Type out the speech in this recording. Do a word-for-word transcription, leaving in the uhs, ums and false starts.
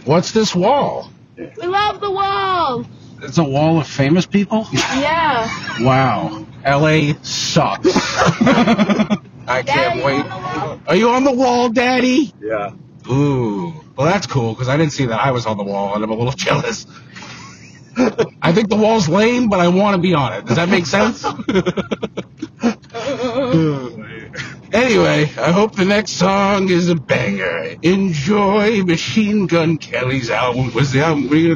What's this wall? We love the wall. It's a wall of famous people? Yeah. Wow. L A sucks. I can't Daddy, wait. you on the wall? Are you on the wall, Daddy? Yeah. Ooh. Well, that's cool, because I didn't see that I was on the wall, and I'm a little jealous. I think the wall's lame, but I want to be on it. Does that make sense? Anyway, I hope the next song is a banger. Enjoy Machine Gun Kelly's album. Was the album?